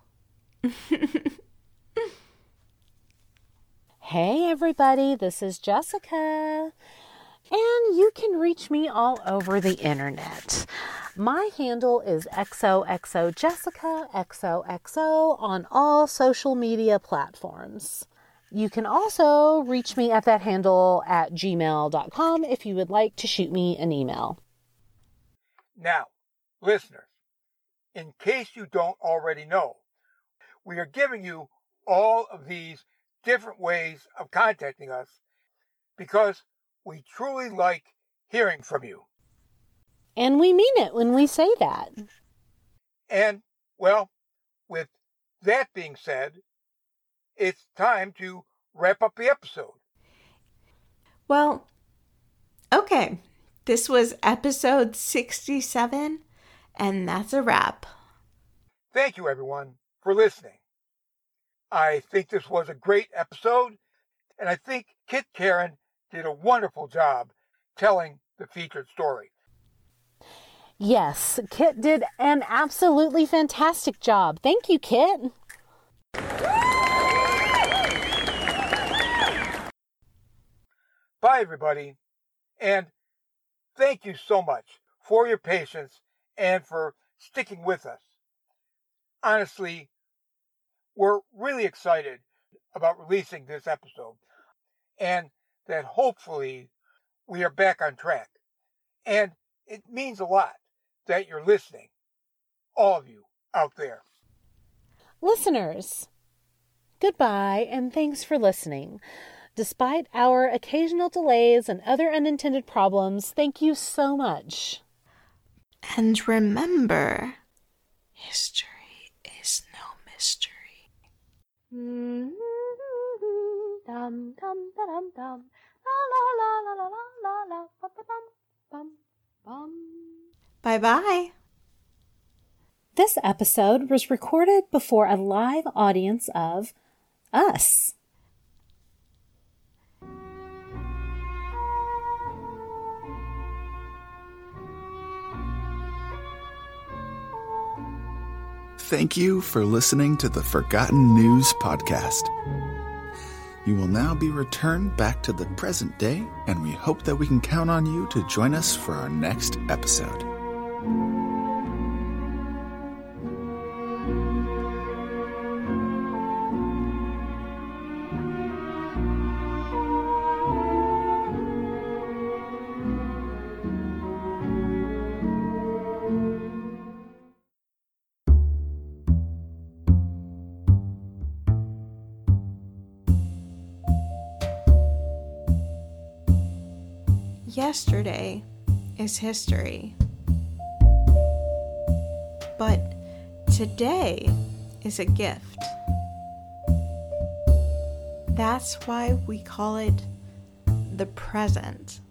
Hey everybody, this is Jessica. And you can reach me all over the internet. My handle is XOXOJessica, XOXO, on all social media platforms. You can also reach me at that handle at gmail.com if you would like to shoot me an email. Now, listeners, in case you don't already know, we are giving you all of these different ways of contacting us because we truly like hearing from you. And we mean it when we say that. And, well, with that being said, it's time to wrap up the episode. Well, okay. This was episode 67, and that's a wrap. Thank you, everyone, for listening. I think this was a great episode, and I think Kit Karen did a wonderful job telling the featured story. Yes, Kit did an absolutely fantastic job. Thank you, Kit. Bye, everybody, and thank you so much for your patience and for sticking with us. Honestly, we're really excited about releasing this episode, and that hopefully we are back on track. And it means a lot that you're listening, all of you out there. Listeners, goodbye and thanks for listening. Despite our occasional delays and other unintended problems, thank you so much. And remember, history is no mystery. Dum dum dum dum. La la la la la la la. Bum bum bum. Bye-bye. This episode was recorded before a live audience of us. Thank you for listening to the Forgotten News Podcast. You will now be returned back to the present day, and we hope that we can count on you to join us for our next episode. Yesterday is history, but today is a gift. That's why we call it the present.